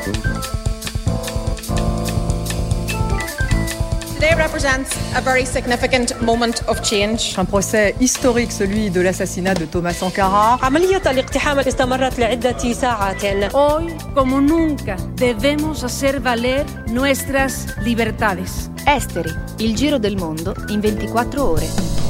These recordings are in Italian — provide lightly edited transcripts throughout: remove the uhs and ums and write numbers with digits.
Today represents a very significant moment of change. Un procès historique, celui de l'assassinat de Thomas Sankara. عملية الاقتحام استمرت لعدة ساعات. Hoy, como nunca, debemos hacer valer nuestras libertades. Esteri, il giro del mondo in 24 ore.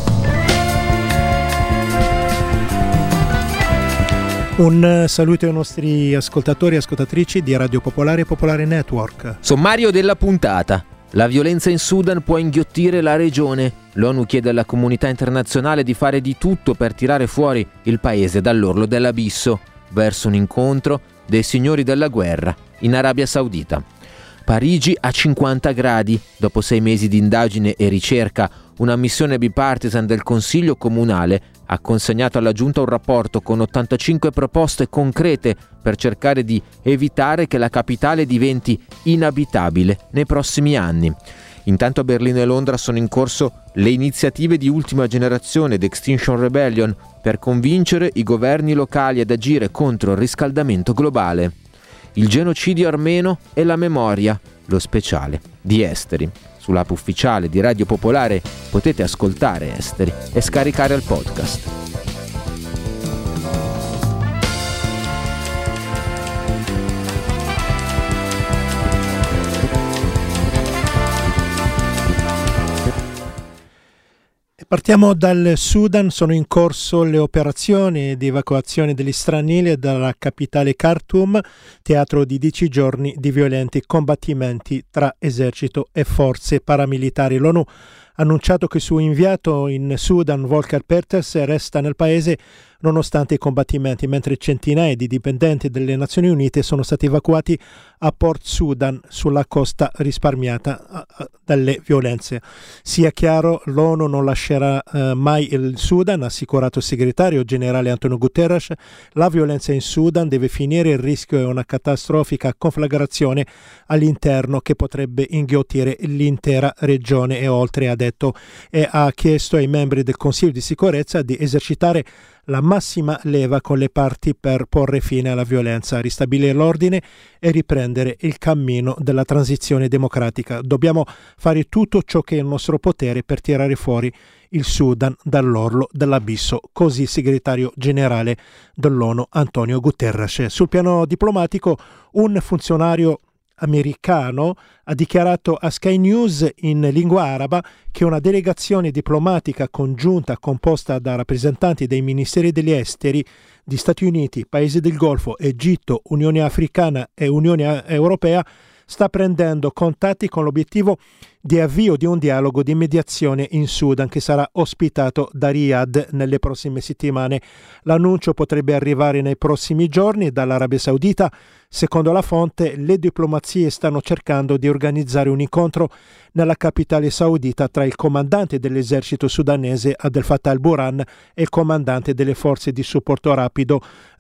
Un saluto ai nostri ascoltatori e ascoltatrici di Radio Popolare e Popolare Network. Sommario della puntata. La violenza in Sudan può inghiottire la regione. L'ONU chiede alla comunità internazionale di fare di tutto per tirare fuori il paese dall'orlo dell'abisso, verso un incontro dei signori della guerra in Arabia Saudita. Parigi a 50 gradi. Dopo 6 mesi di indagine e ricerca, una missione bipartisan del Consiglio Comunale ha consegnato alla Giunta un rapporto con 85 proposte concrete per cercare di evitare che la capitale diventi inabitabile nei prossimi anni. Intanto a Berlino e Londra sono in corso le iniziative di ultima generazione di Extinction Rebellion per convincere i governi locali ad agire contro il riscaldamento globale. Il genocidio armeno e la memoria, lo speciale di Esteri. Sull'app ufficiale di Radio Popolare potete ascoltare Esteri e scaricare il podcast. Partiamo dal Sudan, sono in corso le operazioni di evacuazione degli stranieri dalla capitale Khartoum, teatro di 10 giorni di violenti combattimenti tra esercito e forze paramilitari. L'ONU ha annunciato che il suo inviato in Sudan, Volker Perthes, resta nel paese nonostante i combattimenti, mentre centinaia di dipendenti delle Nazioni Unite sono stati evacuati a Port Sudan, sulla costa risparmiata dalle violenze. Sia chiaro, l'ONU non lascerà mai il Sudan, ha assicurato il segretario generale Antonio Guterres. La violenza in Sudan deve finire, il rischio è una catastrofica conflagrazione all'interno che potrebbe inghiottire l'intera regione e oltre, ha detto, e ha chiesto ai membri del Consiglio di sicurezza di esercitare la massima leva con le parti per porre fine alla violenza, ristabilire l'ordine e riprendere il cammino della transizione democratica. Dobbiamo fare tutto ciò che è il nostro potere per tirare fuori il Sudan dall'orlo dell'abisso, così il segretario generale dell'ONU Antonio Guterres. Sul piano diplomatico, un funzionario americano ha dichiarato a Sky News in lingua araba che una delegazione diplomatica congiunta composta da rappresentanti dei ministeri degli esteri di Stati Uniti, Paesi del Golfo, Egitto, Unione Africana e Unione Europea sta prendendo contatti con l'obiettivo di avvio di un dialogo di mediazione in Sudan che sarà ospitato da Riyadh nelle prossime settimane. L'annuncio potrebbe arrivare nei prossimi giorni dall'Arabia Saudita. Secondo la fonte, le diplomazie stanno cercando di organizzare un incontro nella capitale saudita tra il comandante dell'esercito sudanese Abdel Fattah al-Burhan e il comandante delle forze di supporto rapido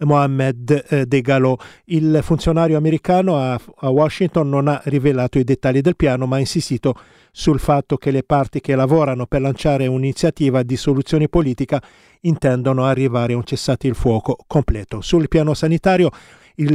Mohammed Dagalo. Il funzionario americano a Washington non ha rivelato i dettagli del piano, ma ha insistito sul fatto che le parti che lavorano per lanciare un'iniziativa di soluzione politica intendono arrivare a un cessate il fuoco completo. Sul piano sanitario, il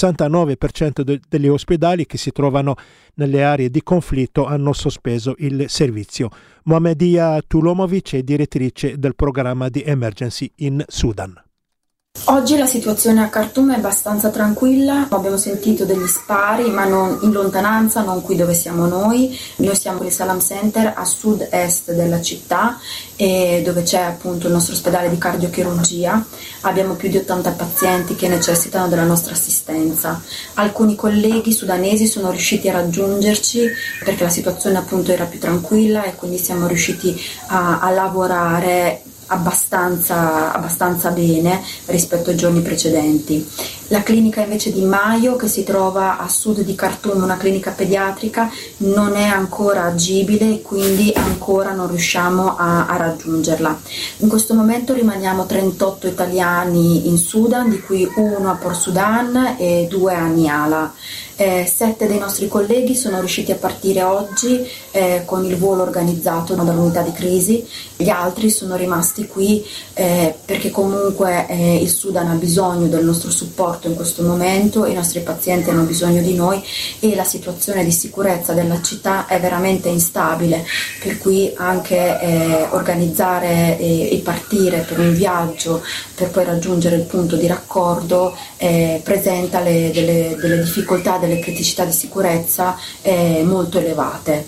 69% degli ospedali che si trovano nelle aree di conflitto hanno sospeso il servizio. Mohamedia Tulomovic è direttrice del programma di Emergency in Sudan. Oggi la situazione a Khartoum è abbastanza tranquilla, abbiamo sentito degli spari ma non in lontananza, non qui dove siamo noi. Noi siamo con il Salam Center a sud-est della città dove c'è appunto il nostro ospedale di cardiochirurgia. Abbiamo più di 80 pazienti che necessitano della nostra assistenza. Alcuni colleghi sudanesi sono riusciti a raggiungerci perché la situazione appunto era più tranquilla e quindi siamo riusciti a lavorare abbastanza bene rispetto ai giorni precedenti. La clinica invece di Mayo, che si trova a sud di Khartoum, una clinica pediatrica, non è ancora agibile e quindi ancora non riusciamo a raggiungerla. In questo momento rimaniamo 38 italiani in Sudan, di cui uno a Port Sudan e 2 a Niala. 7 dei nostri colleghi sono riusciti a partire oggi con il volo organizzato dall'unità di crisi, gli altri sono rimasti rimasti qui perché comunque il Sudan ha bisogno del nostro supporto in questo momento, i nostri pazienti hanno bisogno di noi e la situazione di sicurezza della città è veramente instabile, per cui anche organizzare e partire per un viaggio per poi raggiungere il punto di raccordo presenta delle difficoltà, delle criticità di sicurezza molto elevate.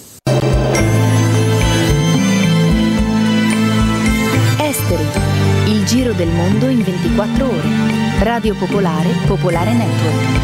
Esteri, il giro del mondo in 24 ore. Radio Popolare, Popolare Network.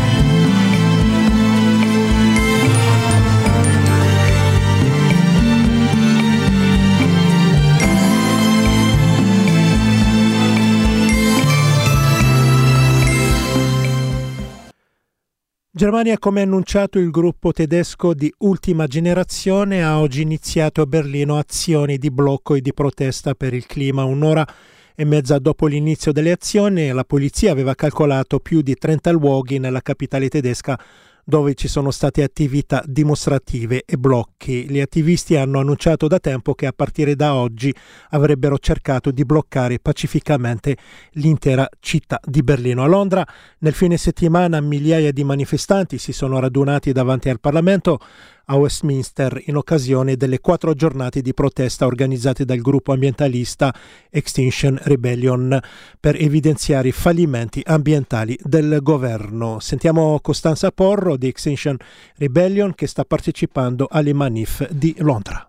Germania, come annunciato il gruppo tedesco di Ultima Generazione, ha oggi iniziato a Berlino azioni di blocco e di protesta per il clima. Un'ora e mezza dopo l'inizio delle azioni, la polizia aveva calcolato più di 30 luoghi nella capitale tedesca dove ci sono state attività dimostrative e blocchi. Gli attivisti hanno annunciato da tempo che a partire da oggi avrebbero cercato di bloccare pacificamente l'intera città di Berlino. A Londra, nel fine settimana, migliaia di manifestanti si sono radunati davanti al Parlamento a Westminster in occasione delle 4 giornate di protesta organizzate dal gruppo ambientalista Extinction Rebellion per evidenziare i fallimenti ambientali del governo. Sentiamo Costanza Porro di Extinction Rebellion che sta partecipando alle manif di Londra.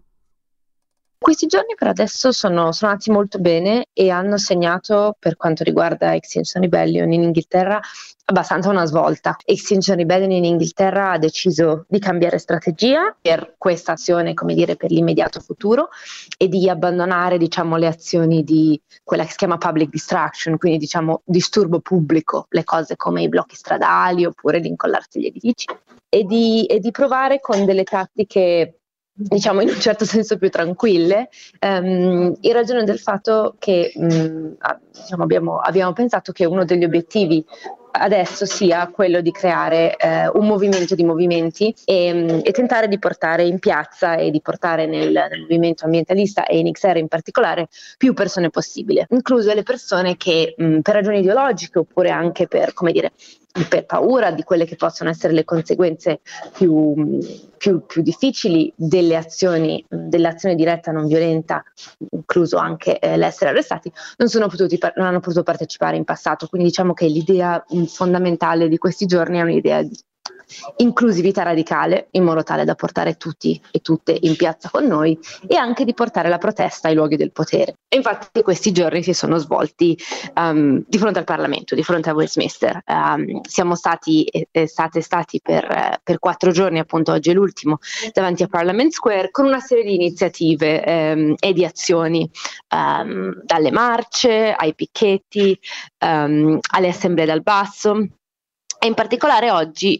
Questi giorni per adesso sono andati molto bene e hanno segnato, per quanto riguarda Extinction Rebellion in Inghilterra, abbastanza una svolta. Extinction Rebellion in Inghilterra ha deciso di cambiare strategia per questa azione, come dire, per l'immediato futuro e di abbandonare, diciamo, le azioni di quella che si chiama public distraction, quindi diciamo disturbo pubblico, le cose come i blocchi stradali oppure di incollarsi agli edifici e di provare con delle tattiche, diciamo in un certo senso più tranquille, in ragione del fatto che diciamo abbiamo pensato che uno degli obiettivi adesso sia quello di creare un movimento di movimenti e tentare di portare in piazza e di portare nel movimento ambientalista e in XR in particolare più persone possibile, incluse le persone che per ragioni ideologiche oppure anche per, come dire, per paura di quelle che possono essere le conseguenze più difficili dell'azione diretta non violenta, incluso anche l'essere arrestati, non hanno potuto partecipare in passato. Quindi diciamo che l'idea fondamentale di questi giorni è un'idea di inclusività radicale, in modo tale da portare tutti e tutte in piazza con noi e anche di portare la protesta ai luoghi del potere. E infatti questi giorni si sono svolti di fronte al Parlamento, di fronte a Westminster. Siamo stati per 4 giorni, appunto oggi è l'ultimo, davanti a Parliament Square con una serie di iniziative e di azioni, dalle marce ai picchetti, alle assemblee dal basso. E in particolare oggi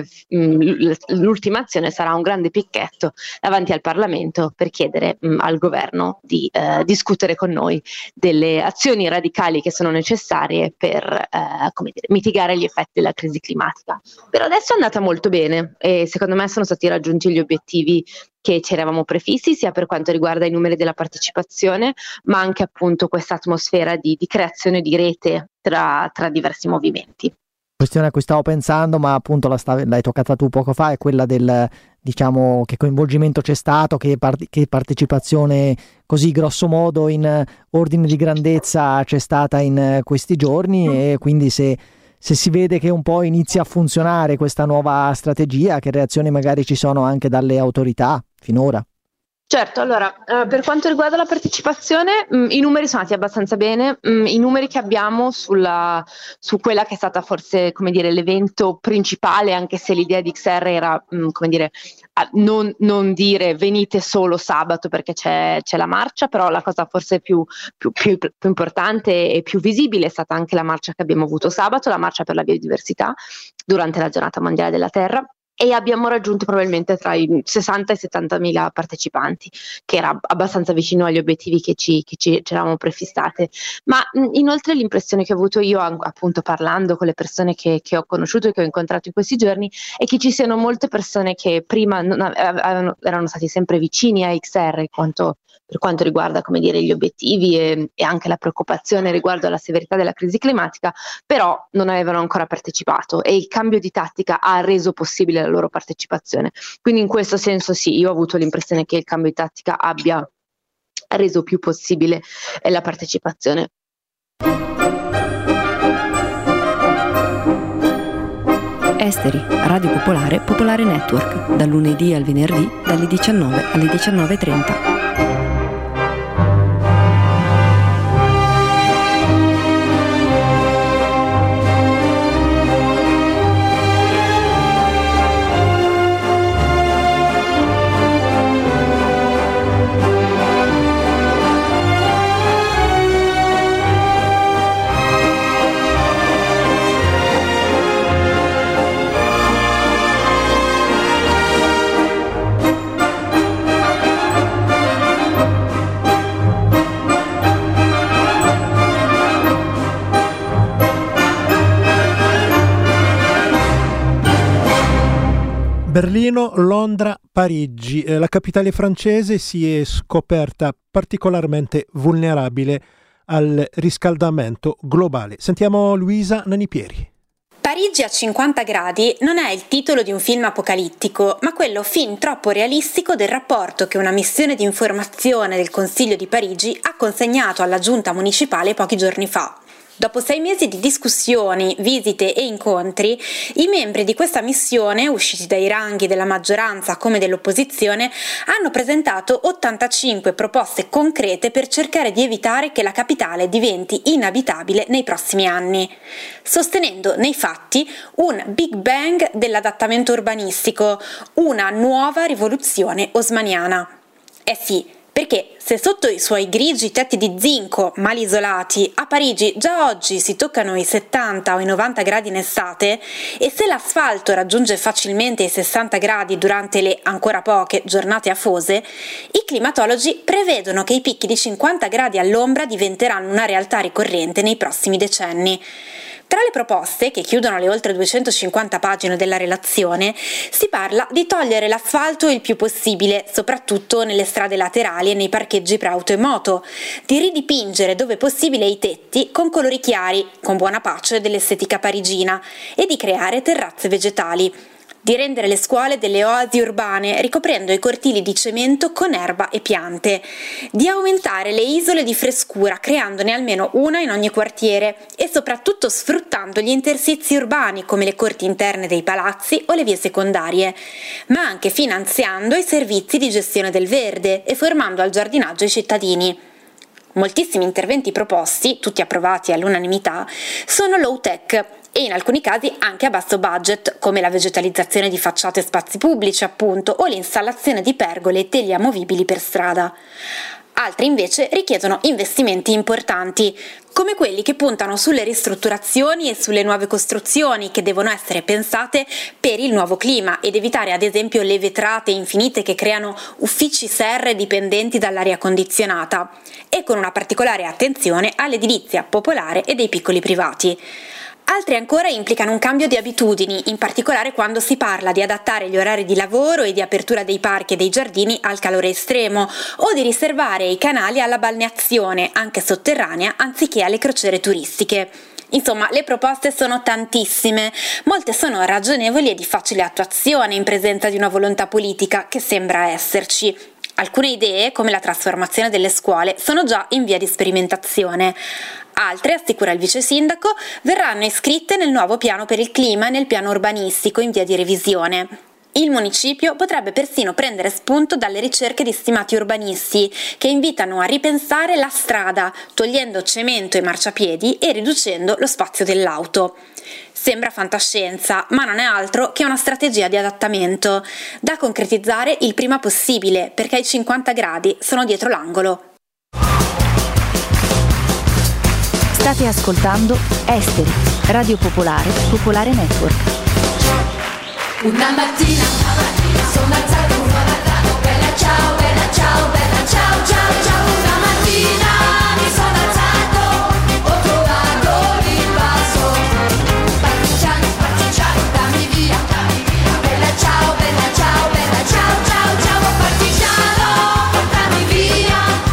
l'ultima azione sarà un grande picchetto davanti al Parlamento per chiedere al governo di discutere con noi delle azioni radicali che sono necessarie per mitigare gli effetti della crisi climatica. Per adesso è andata molto bene e secondo me sono stati raggiunti gli obiettivi che ci eravamo prefissi, sia per quanto riguarda i numeri della partecipazione, ma anche appunto questa atmosfera di creazione di rete tra diversi movimenti. Questione a cui stavo pensando, ma appunto l'hai toccata tu poco fa, è quella del, diciamo, che coinvolgimento c'è stato, che partecipazione così grosso modo in ordine di grandezza c'è stata in questi giorni e quindi se si vede che un po' inizia a funzionare questa nuova strategia, che reazioni magari ci sono anche dalle autorità finora? Certo, allora per quanto riguarda la partecipazione i numeri sono andati abbastanza bene, i numeri che abbiamo su quella che è stata forse, come dire, l'evento principale, anche se l'idea di XR era, come dire, non dire venite solo sabato perché c'è la marcia, però la cosa forse più importante e più visibile è stata anche la marcia che abbiamo avuto sabato, la marcia per la biodiversità durante la giornata mondiale della terra. E abbiamo raggiunto probabilmente tra i 60 e 70.000 partecipanti, che era abbastanza vicino agli obiettivi che ci eravamo prefissate. Ma inoltre l'impressione che ho avuto io, appunto parlando con le persone che ho conosciuto e che ho incontrato in questi giorni, è che ci siano molte persone che prima erano stati sempre vicini a XR, quanto per quanto riguarda, come dire, gli obiettivi e anche la preoccupazione riguardo alla severità della crisi climatica, però non avevano ancora partecipato e il cambio di tattica ha reso possibile la loro partecipazione. Quindi in questo senso sì, io ho avuto l'impressione che il cambio di tattica abbia reso più possibile la partecipazione. Esteri, Radio Popolare, Popolare Network, dal lunedì al venerdì, dalle 19 alle 19:30. Berlino, Londra, Parigi. La capitale francese si è scoperta particolarmente vulnerabile al riscaldamento globale. Sentiamo Luisa Nanipieri. Parigi a 50 gradi non è il titolo di un film apocalittico, ma quello fin troppo realistico del rapporto che una missione di informazione del Consiglio di Parigi ha consegnato alla giunta municipale pochi giorni fa. Dopo 6 mesi di discussioni, visite e incontri, i membri di questa missione, usciti dai ranghi della maggioranza come dell'opposizione, hanno presentato 85 proposte concrete per cercare di evitare che la capitale diventi inabitabile nei prossimi anni, sostenendo nei fatti un Big Bang dell'adattamento urbanistico, una nuova rivoluzione haussmanniana. Sì, perché se sotto i suoi grigi tetti di zinco mal isolati a Parigi già oggi si toccano i 70 o i 90 gradi in estate, e se l'asfalto raggiunge facilmente i 60 gradi durante le ancora poche giornate afose, i climatologi prevedono che i picchi di 50 gradi all'ombra diventeranno una realtà ricorrente nei prossimi decenni. Tra le proposte, che chiudono le oltre 250 pagine della relazione, si parla di togliere l'asfalto il più possibile, soprattutto nelle strade laterali e nei parcheggi per auto e moto, di ridipingere dove possibile i tetti con colori chiari, con buona pace dell'estetica parigina, e di creare terrazze vegetali, di rendere le scuole delle oasi urbane ricoprendo i cortili di cemento con erba e piante, di aumentare le isole di frescura creandone almeno una in ogni quartiere e soprattutto sfruttando gli interstizi urbani come le corti interne dei palazzi o le vie secondarie, ma anche finanziando i servizi di gestione del verde e formando al giardinaggio i cittadini. Moltissimi interventi proposti, tutti approvati all'unanimità, sono low-tech e in alcuni casi anche a basso budget, come la vegetalizzazione di facciate e spazi pubblici, appunto, o l'installazione di pergole e teli amovibili per strada. Altri invece richiedono investimenti importanti, come quelli che puntano sulle ristrutturazioni e sulle nuove costruzioni che devono essere pensate per il nuovo clima ed evitare ad esempio le vetrate infinite che creano uffici serre dipendenti dall'aria condizionata, e con una particolare attenzione all'edilizia popolare e dei piccoli privati. Altri ancora implicano un cambio di abitudini, in particolare quando si parla di adattare gli orari di lavoro e di apertura dei parchi e dei giardini al calore estremo, o di riservare i canali alla balneazione, anche sotterranea, anziché alle crociere turistiche. Insomma, le proposte sono tantissime, molte sono ragionevoli e di facile attuazione in presenza di una volontà politica che sembra esserci. Alcune idee, come la trasformazione delle scuole, sono già in via di sperimentazione. Altre, assicura il vice sindaco, verranno iscritte nel nuovo piano per il clima e nel piano urbanistico in via di revisione. Il municipio potrebbe persino prendere spunto dalle ricerche di stimati urbanisti che invitano a ripensare la strada, togliendo cemento e marciapiedi e riducendo lo spazio dell'auto. Sembra fantascienza, ma non è altro che una strategia di adattamento, da concretizzare il prima possibile, perché i 50 gradi sono dietro l'angolo. State ascoltando Esteri, Radio Popolare, Popolare Network. Una mattina sono alzato, bella ciao, bella ciao, bella ciao, ciao, ciao. Una mattina mi sono alzato, ho trovato l'invaso. Partigiano, dammi via. Bella ciao, bella ciao, bella ciao, ciao, ciao. Partigiano, portami via.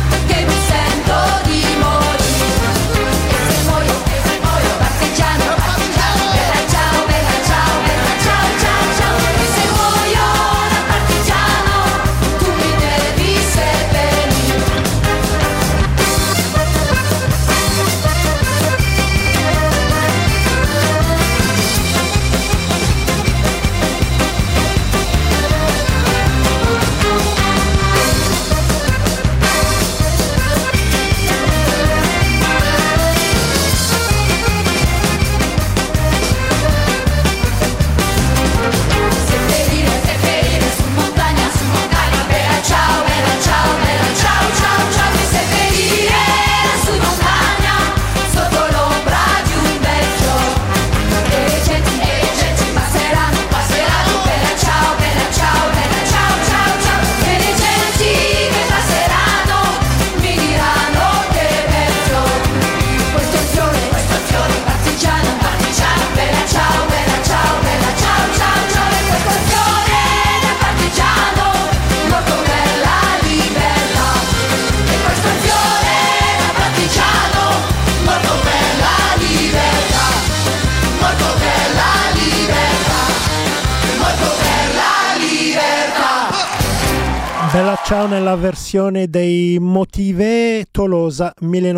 Ciao nella versione dei Motive Tolosa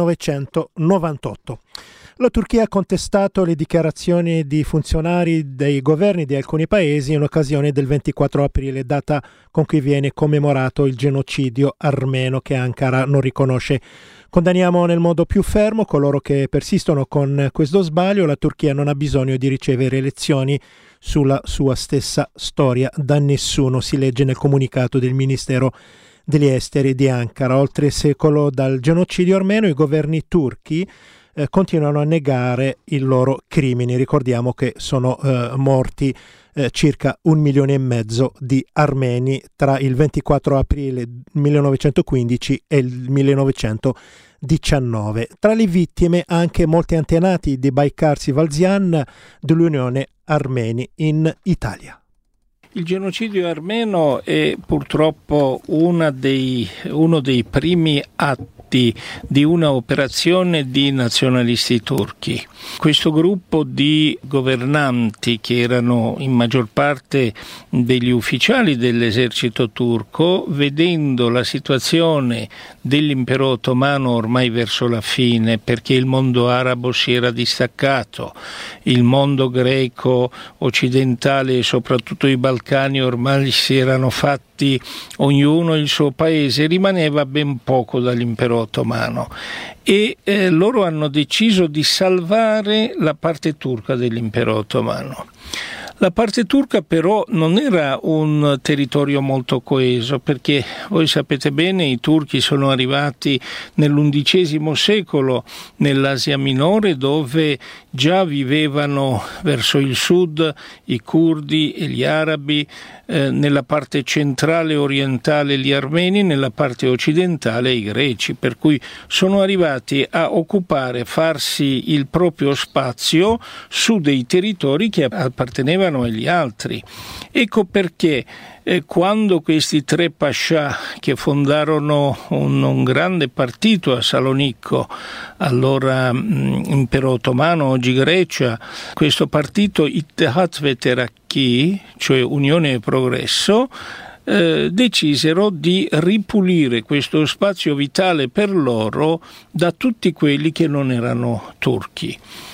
1998. La Turchia ha contestato le dichiarazioni di funzionari dei governi di alcuni paesi in occasione del 24 aprile, data con cui viene commemorato il genocidio armeno che Ankara non riconosce. Condanniamo nel modo più fermo coloro che persistono con questo sbaglio. La Turchia non ha bisogno di ricevere lezioni sulla sua stessa storia da nessuno, si legge nel comunicato del Ministero degli Esteri di Ankara. Oltre il secolo dal genocidio armeno, i governi turchi continuano a negare i loro crimini. Ricordiamo che sono morti circa 1,5 milioni di armeni tra il 24 aprile 1915 e il 1919. Tra le vittime anche molti antenati di Baykar Sivalzian dell'Unione Armeni in Italia. Il genocidio armeno è purtroppo uno dei primi atti di una operazione di nazionalisti turchi. Questo gruppo di governanti, che erano in maggior parte degli ufficiali dell'esercito turco, vedendo la situazione dell'impero ottomano ormai verso la fine, perché il mondo arabo si era distaccato, il mondo greco occidentale e soprattutto i Balcani ormai si erano fatti ognuno il suo paese, rimaneva ben poco dall'impero ottomano e loro hanno deciso di salvare la parte turca dell'impero ottomano. La parte turca però non era un territorio molto coeso, perché voi sapete bene i turchi sono arrivati nell'undicesimo secolo nell'Asia Minore, dove già vivevano verso il sud i curdi e gli arabi, nella parte centrale e orientale gli armeni, nella parte occidentale i greci, per cui sono arrivati a occupare, farsi il proprio spazio su dei territori che appartenevano agli altri. Ecco perché quando questi tre pascià, che fondarono un grande partito a Salonicco, allora impero ottomano, oggi Grecia, questo partito Ittehat ve Terakki, cioè Unione e Progresso, decisero di ripulire questo spazio vitale per loro da tutti quelli che non erano turchi.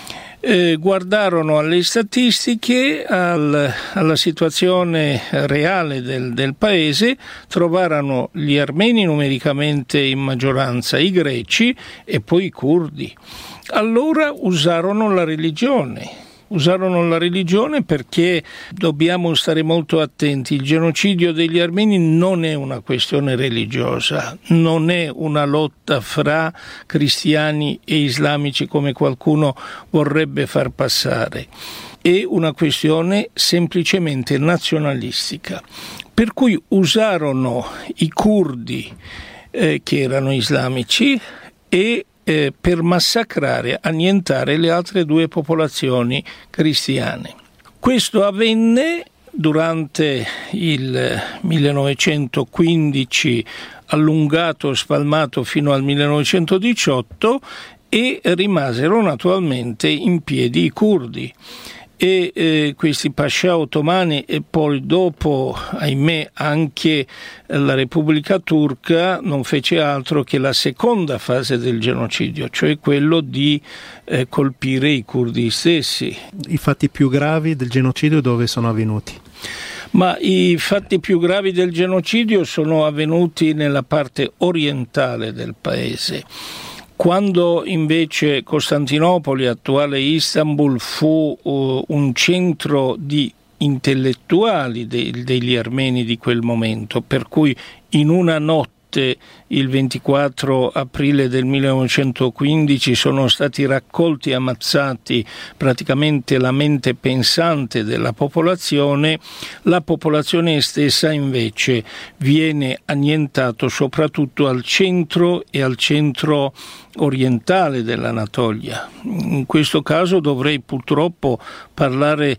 Guardarono alle statistiche, alla situazione reale del paese, trovarono gli armeni numericamente in maggioranza, i greci e poi i curdi. Allora usarono la religione perché dobbiamo stare molto attenti. Il genocidio degli armeni non è una questione religiosa, non è una lotta fra cristiani e islamici come qualcuno vorrebbe far passare, è una questione semplicemente nazionalistica. Per cui usarono i curdi che erano islamici e per massacrare, annientare le altre due popolazioni cristiane. Questo avvenne durante il 1915, allungato, spalmato fino al 1918, e rimasero naturalmente in piedi i curdi. E questi pascià ottomani e poi dopo, ahimè, anche la Repubblica Turca non fece altro che la seconda fase del genocidio, cioè quello di colpire i curdi stessi. I fatti più gravi del genocidio dove sono avvenuti? Ma i fatti più gravi del genocidio sono avvenuti nella parte orientale del paese. Quando invece Costantinopoli, attuale Istanbul, fu un centro di intellettuali degli armeni di quel momento, per cui in una notte, il 24 aprile del 1915, sono stati raccolti e ammazzati praticamente la mente pensante della popolazione, la popolazione stessa invece viene annientato soprattutto al centro e al centro orientale dell'Anatolia. In questo caso dovrei purtroppo parlare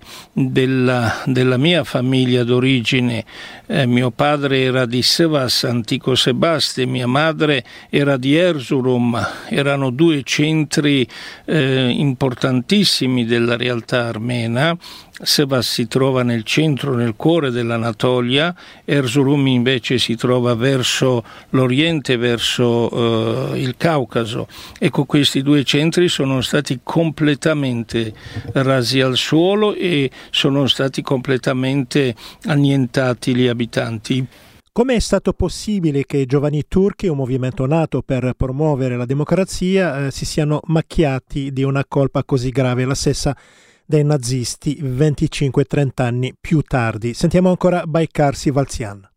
della mia famiglia d'origine. Mio padre era di Sivas, antico Sebastopol, Sebaste, mia madre era di Erzurum, erano due centri importantissimi della realtà armena. Sebas si trova nel centro, nel cuore dell'Anatolia, Erzurum invece si trova verso l'oriente, verso il Caucaso. Ecco, questi due centri sono stati completamente rasi al suolo e sono stati completamente annientati gli abitanti. Come è stato possibile che i Giovani Turchi, un movimento nato per promuovere la democrazia, si siano macchiati di una colpa così grave, la stessa dei nazisti 25-30 anni più tardi? Sentiamo ancora Baykar Sivaltyan.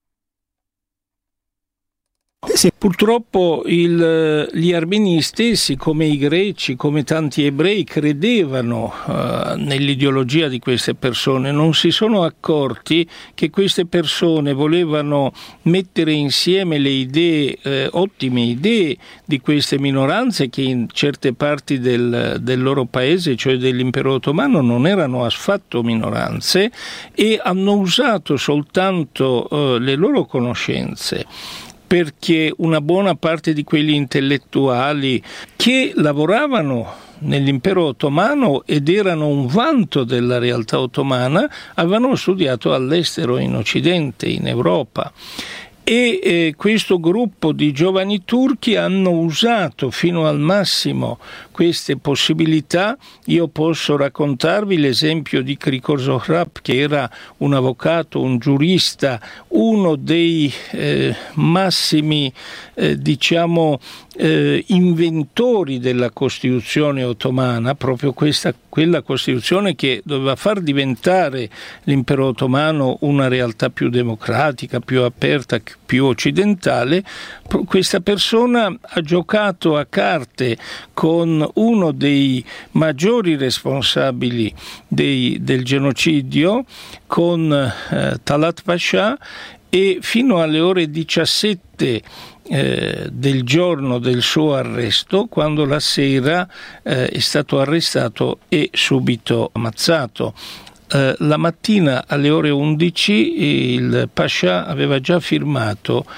Sì, purtroppo gli armeni stessi, come i greci, come tanti ebrei, credevano nell'ideologia di queste persone, non si sono accorti che queste persone volevano mettere insieme le idee, ottime idee di queste minoranze che in certe parti del loro paese, cioè dell'impero ottomano, non erano affatto minoranze, e hanno usato soltanto le loro conoscenze, perché una buona parte di quegli intellettuali che lavoravano nell'impero ottomano ed erano un vanto della realtà ottomana avevano studiato all'estero, in Occidente, in Europa. E questo gruppo di giovani turchi hanno usato fino al massimo queste possibilità. Io posso raccontarvi l'esempio di Krikor Zohrab, che era un avvocato, un giurista, uno dei massimi inventori della Costituzione ottomana, proprio quella Costituzione che doveva far diventare l'impero ottomano una realtà più democratica, più aperta, più occidentale. Questa persona ha giocato a carte con uno dei maggiori responsabili del genocidio, con Talat Pasha, e fino alle ore 17 del giorno del suo arresto, quando la sera è stato arrestato e subito ammazzato. La mattina alle ore 11 il Pasha aveva già firmato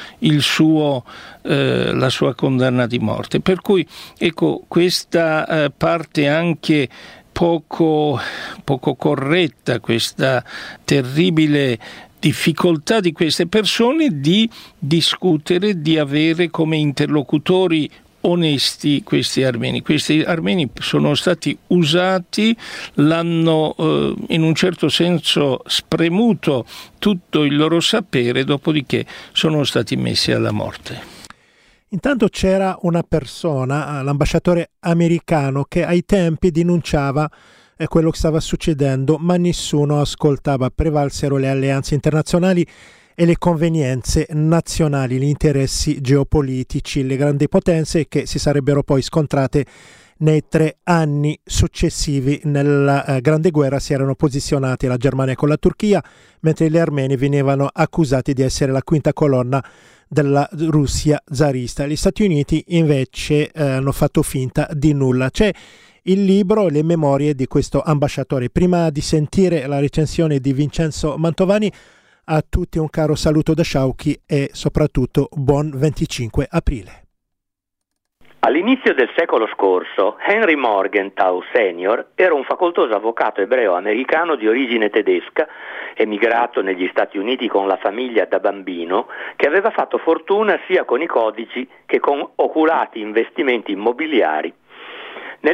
la sua condanna di morte, per cui ecco questa parte anche poco corretta, questa terribile difficoltà di queste persone di discutere, di avere come interlocutori onesti questi armeni. Questi armeni sono stati usati, l'hanno in un certo senso spremuto tutto il loro sapere, dopodiché sono stati messi alla morte. Intanto c'era una persona, l'ambasciatore americano, che ai tempi denunciava quello che stava succedendo, ma nessuno ascoltava. Prevalsero le alleanze internazionali e le convenienze nazionali, gli interessi geopolitici, le grandi potenze che si sarebbero poi scontrate nei 3 anni successivi. Nella Grande Guerra si erano posizionati la Germania con la Turchia, mentre gli armeni venivano accusati di essere la quinta colonna della Russia zarista. Gli Stati Uniti invece hanno fatto finta di nulla. C'è il libro, le memorie di questo ambasciatore. Prima di sentire la recensione di Vincenzo Mantovani, a tutti un caro saluto da Sciauchi e soprattutto buon 25 aprile. All'inizio del secolo scorso, Henry Morgenthau Senior era un facoltoso avvocato ebreo-americano di origine tedesca, emigrato negli Stati Uniti con la famiglia da bambino, che aveva fatto fortuna sia con i codici che con oculati investimenti immobiliari. Nel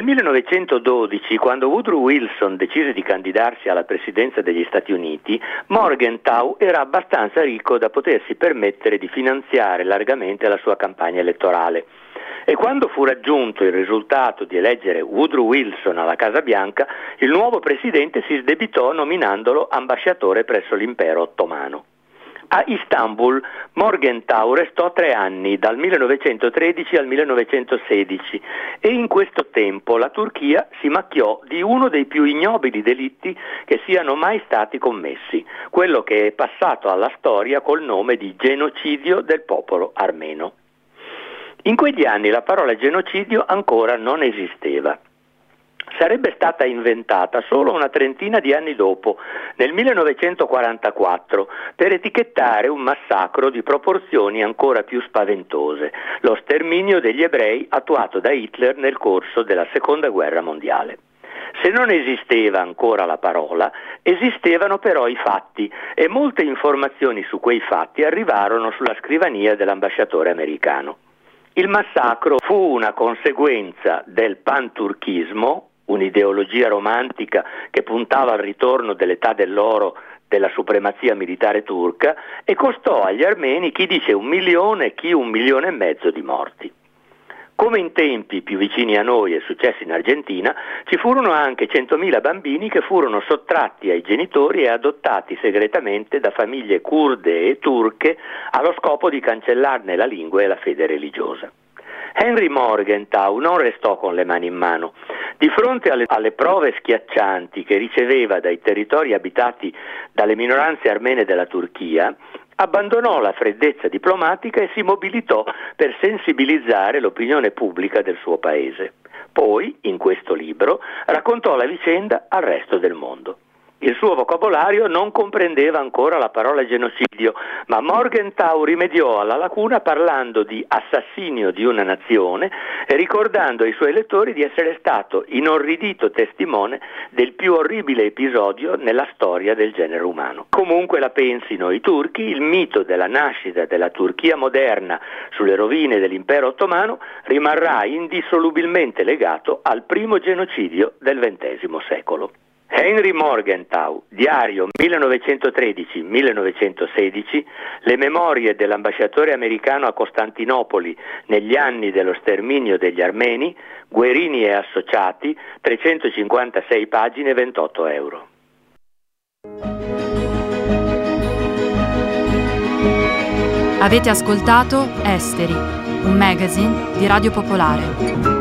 1912, quando Woodrow Wilson decise di candidarsi alla presidenza degli Stati Uniti, Morgenthau era abbastanza ricco da potersi permettere di finanziare largamente la sua campagna elettorale. E quando fu raggiunto il risultato di eleggere Woodrow Wilson alla Casa Bianca, il nuovo presidente si sdebitò nominandolo ambasciatore presso l'impero ottomano. A Istanbul Morgenthau restò 3 anni, dal 1913 al 1916, e in questo tempo la Turchia si macchiò di uno dei più ignobili delitti che siano mai stati commessi, quello che è passato alla storia col nome di genocidio del popolo armeno. In quegli anni la parola genocidio ancora non esisteva. sarebbe stata inventata solo una trentina di anni dopo, nel 1944, per etichettare un massacro di proporzioni ancora più spaventose, lo sterminio degli ebrei attuato da Hitler nel corso della Seconda Guerra Mondiale. Se non esisteva ancora la parola, esistevano però i fatti e molte informazioni su quei fatti arrivarono sulla scrivania dell'ambasciatore americano. Il massacro fu una conseguenza del panturchismo, un'ideologia romantica che puntava al ritorno dell'età dell'oro della supremazia militare turca, e costò agli armeni chi dice 1 milione e chi 1,5 milioni di morti. Come in tempi più vicini a noi è successo in Argentina, ci furono anche 100.000 bambini che furono sottratti ai genitori e adottati segretamente da famiglie curde e turche allo scopo di cancellarne la lingua e la fede religiosa. Henry Morgenthau non restò con le mani in mano. Di fronte alle prove schiaccianti che riceveva dai territori abitati dalle minoranze armene della Turchia, abbandonò la freddezza diplomatica e si mobilitò per sensibilizzare l'opinione pubblica del suo paese. Poi, in questo libro, raccontò la vicenda al resto del mondo. Il suo vocabolario non comprendeva ancora la parola genocidio, ma Morgenthau rimediò alla lacuna parlando di assassinio di una nazione e ricordando ai suoi lettori di essere stato inorridito testimone del più orribile episodio nella storia del genere umano. Comunque la pensino i turchi, il mito della nascita della Turchia moderna sulle rovine dell'impero ottomano rimarrà indissolubilmente legato al primo genocidio del XX secolo. Henry Morgenthau, diario 1913-1916, le memorie dell'ambasciatore americano a Costantinopoli negli anni dello sterminio degli armeni, Guerini e associati, 356 pagine, 28 euro. Avete ascoltato Esteri, un magazine di Radio Popolare.